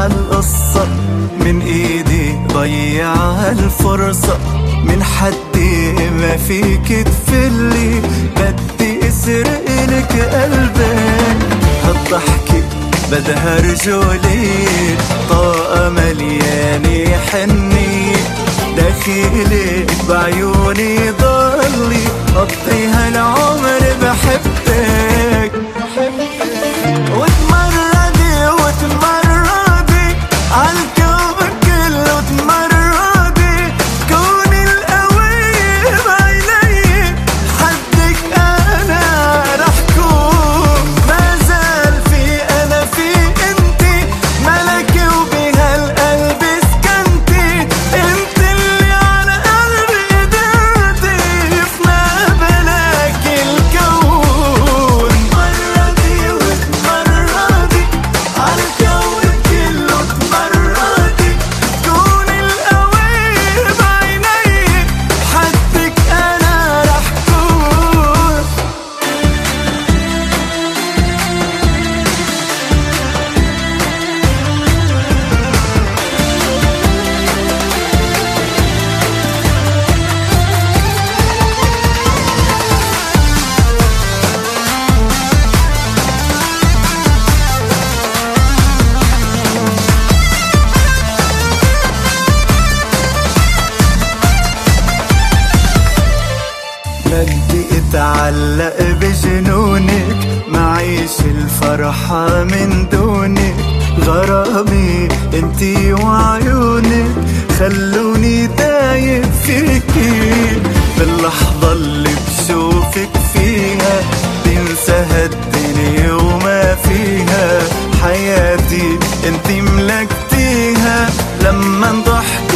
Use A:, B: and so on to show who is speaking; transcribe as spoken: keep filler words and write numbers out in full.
A: عالقصة، من ايدي ضيع الفرصة، من حدي ما فيك تفلي، بدي اسرق لك قلبك. هالضحكة بدها رجولي، طاقة مليانة حنية، دخيلك بعيوني ضلي، قضي هالعمر بحبك. وتمردي وتمردي عالكون كله، تمردي كوني القوية بعيني، حدك أنا رح كون، ما زال في أنا في انتي، ملكي وبهالقلب سكنتي، انت اللي على قلبي قدرتي، فما بلاك الكون. تمردي وتمردي عالكون كله، تمردي كوني القوية بعيني، حدك أنا رح كون. بدي اتعلق بجنونك، معيش الفرحة من دونك، غرامي انتي وعيونك خلوني دايب فيكي، باللحظة اللي بشوفك فيها بنسى هالدنيا وما فيها، حياتي انتي ملكتيها، لما ضحك